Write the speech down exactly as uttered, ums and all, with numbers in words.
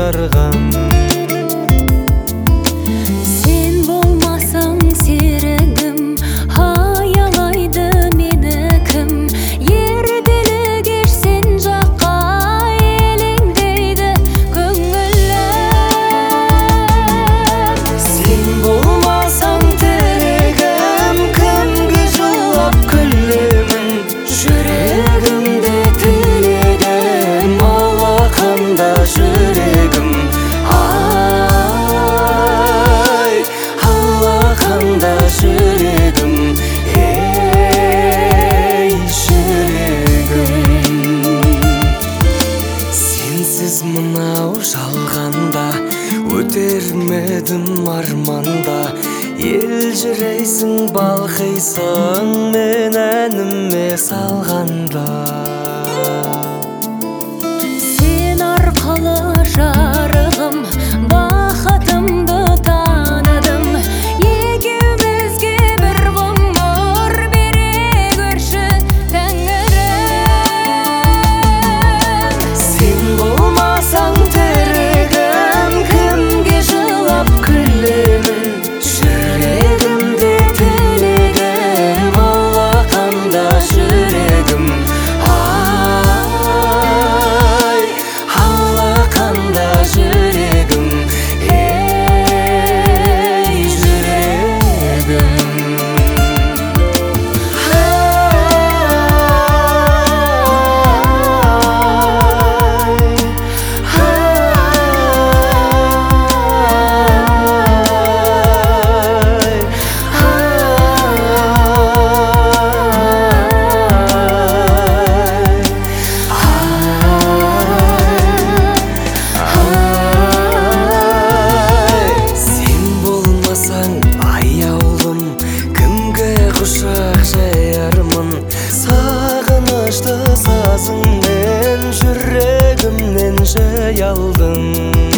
жарган. Sen bolmasang serigim, hayalайды meni kim? Yerdili geçsen jakka elengdeydi köngülüm. Sen bolmasang terigim, kimge жылап күлемін? Жүрегімде тілегім, алақанда жүрегім. Ай, алақанда жүрегім, ей жүрегім. Сенсіз мынау жалғанда өтермедім арманда. Елжірейсің, балқисың мен әніме салғанда. Sen arkalı жарығым, бақытымды таныдым. Екеумізге бір ғұмыр бере көрші Тәңірім. Sen болмасаң терегім, кімге жылап күлемін? Жүрегімде тілегім, алақанда жүрегім. Ай, алақанда жүрегім, ей жүрегім. Sen болмасаң аяулым, кімге құшақ жаярмын? Сағынышты сазыңмен жүрегімнен жай алдың.